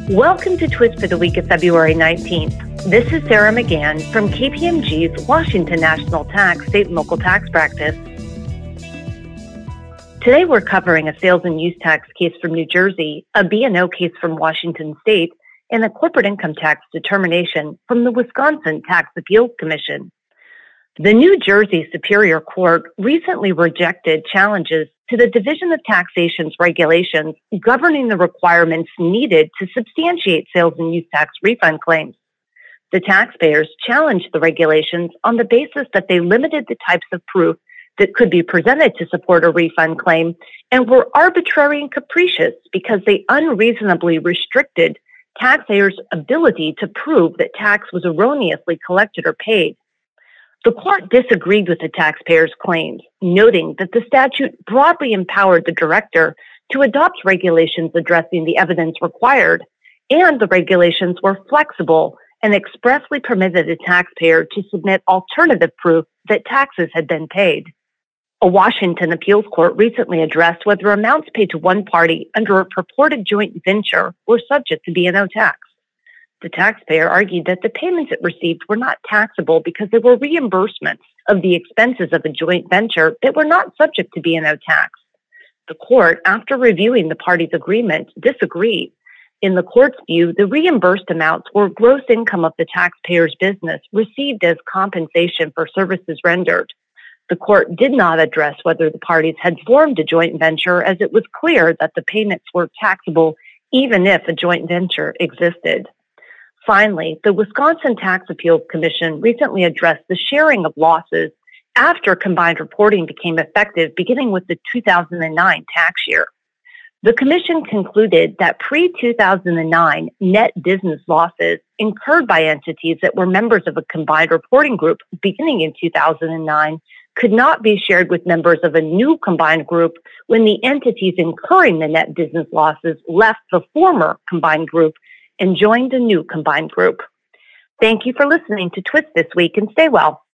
Welcome to Twist for the week of February 19th. This is Sarah McGann from KPMG's Washington National Tax State and Local Tax Practice. Today we're covering a sales and use tax case from New Jersey, a B&O case from Washington State, and a corporate income tax determination from the Wisconsin Tax Appeals Commission. The New Jersey Superior Court recently rejected challenges to the Division of Taxation's regulations governing the requirements needed to substantiate sales and use tax refund claims. The taxpayers challenged the regulations on the basis that they limited the types of proof that could be presented to support a refund claim and were arbitrary and capricious because they unreasonably restricted taxpayers' ability to prove that tax was erroneously collected or paid. The court disagreed with the taxpayers' claims, noting that the statute broadly empowered the director to adopt regulations addressing the evidence required, and the regulations were flexible and expressly permitted a taxpayer to submit alternative proof that taxes had been paid. A Washington appeals court recently addressed whether amounts paid to one party under a purported joint venture were subject to B&O tax. The taxpayer argued that the payments it received were not taxable because they were reimbursements of the expenses of a joint venture that were not subject to B&O tax. The court, after reviewing the parties' agreement, disagreed. In the court's view, the reimbursed amounts were gross income of the taxpayer's business received as compensation for services rendered. The court did not address whether the parties had formed a joint venture, as it was clear that the payments were taxable even if a joint venture existed. Finally, the Wisconsin Tax Appeals Commission recently addressed the sharing of losses after combined reporting became effective beginning with the 2009 tax year. The Commission concluded that pre-2009 net business losses incurred by entities that were members of a combined reporting group beginning in 2009 could not be shared with members of a new combined group when the entities incurring the net business losses left the former combined group and joined a new combined group. Thank you for listening to Twist this week, and stay well.